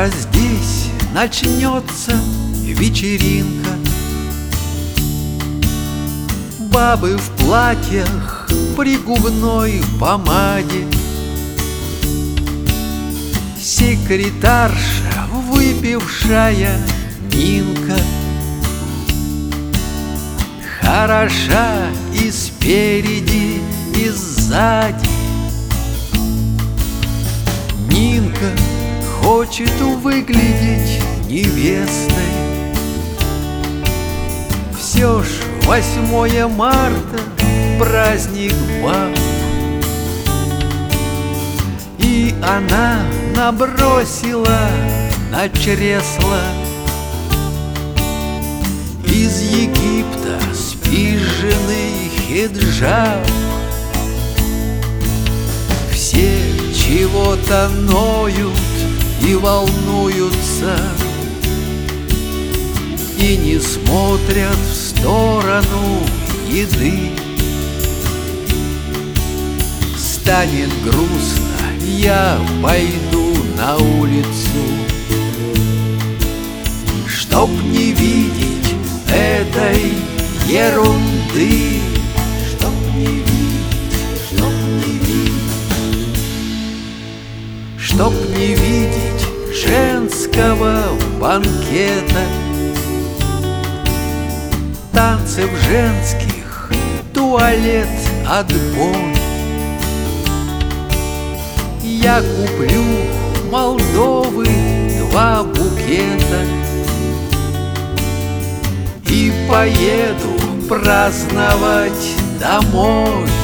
Скоро здесь начнется вечеринка. Бабы в платьях при губной помаде, секретарша, выпившая Нинка, хороша и спереди, и сзади. Нинка хочет выглядеть невестой. Все ж 8 марта праздник баб, и она набросила на чресло из Египта спиженный хиджаб. Все чего-то ноют и волнуются, и не смотрят в сторону еды. Станет грустно, я пойду на улицу, чтоб не видеть этой ерунды. Чтоб не видеть, чтоб не видеть, чтоб не видеть женского банкета, танцев женских, туалет, отбой. Я куплю Молдовы 2 букета и поеду праздновать домой.